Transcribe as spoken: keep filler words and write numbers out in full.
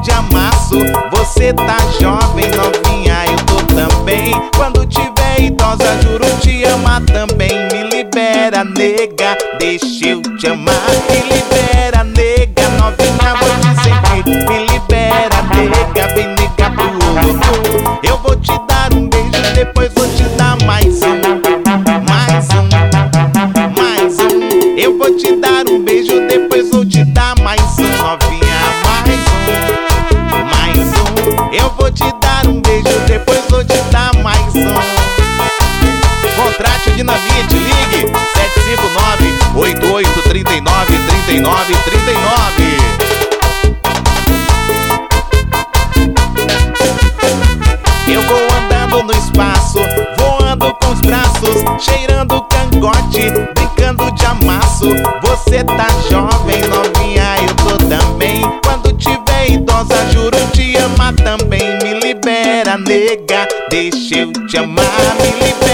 de amasso. Você tá jovem, novinha, eu tô também. Quando tiver idosa, juro te amar também. Me libera, nega, deixa eu te amar. Me libera, nega, novinha, vou te sentir. Me libera, nega, vem nega pro outro. Eu vou te dar um beijo, depois vou te dar mais um. Mais um, mais um. Eu vou te dar um beijo, depois vou te dar mais um. Novinha, mais um, mais um. Eu vou te dar um beijo, depois vou te dar mais um. Contrate o Dinamite, ligue sete cinco nove, oito oito três nove, três nove três nove. Eu vou andando no espaço, voando com os braços, cheirando cangote, brincando de amasso. Você tá jovem, novinha, eu tô também. Quando tiver idosa, juro te amar também. Me libera, nega, deixa eu te amar. Me libera.